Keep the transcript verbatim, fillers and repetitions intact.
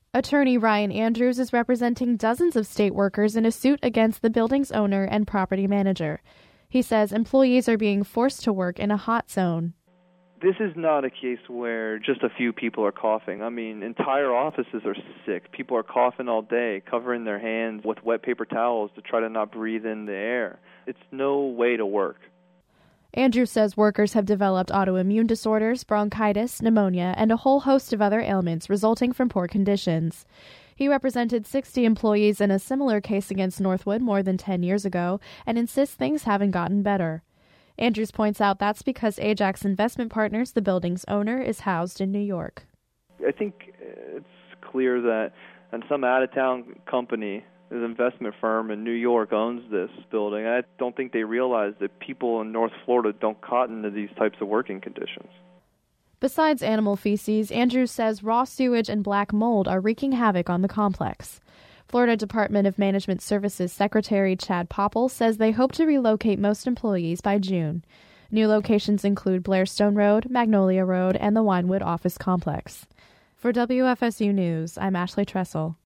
Attorney Ryan Andrews is representing dozens of state workers in a suit against the building's owner and property manager. He says employees are being forced to work in a hot zone. This is not a case where just a few people are coughing. I mean, entire offices are sick. People are coughing all day, covering their hands with wet paper towels to try to not breathe in the air. It's no way to work. Andrews says workers have developed autoimmune disorders, bronchitis, pneumonia, and a whole host of other ailments resulting from poor conditions. He represented sixty employees in a similar case against Northwood more than ten years ago and insists things haven't gotten better. Andrews points out that's because Ajax Investment Partners, the building's owner, is housed in New York. I think it's clear that some out-of-town company, an investment firm in New York, owns this building. I don't think they realize that people in North Florida don't cotton to these types of working conditions. Besides animal feces, Andrews says raw sewage and black mold are wreaking havoc on the complex. Florida Department of Management Services Secretary Chad Popple says they hope to relocate most employees by June. New locations include Blairstone Road, Magnolia Road, and the Winewood Office Complex. For W F S U News, I'm Ashley Tressel.